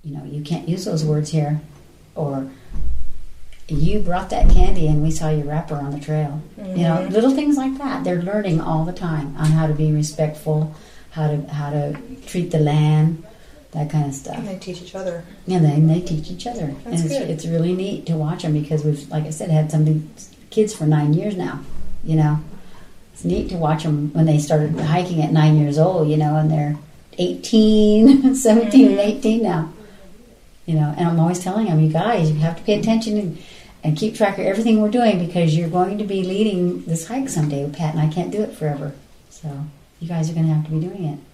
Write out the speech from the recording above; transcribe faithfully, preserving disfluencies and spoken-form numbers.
you know, you can't use those words here, or you brought that candy and we saw your wrapper on the trail. Mm-hmm. You know, little things like that. They're learning all the time on how to be respectful, how to how to treat the land, that kind of stuff. And they teach each other. Yeah, they, and they teach each other. That's and it's, good. It's really neat to watch them because we've, like I said, had some big kids for nine years now, you know. It's neat to watch them when they started hiking at nine years old, you know, and they're eighteen, seventeen, mm-hmm. and eighteen now. You know, and I'm always telling them, you guys, you have to pay attention and, and keep track of everything we're doing because you're going to be leading this hike someday. Pat and I can't do it forever. So you guys are going to have to be doing it.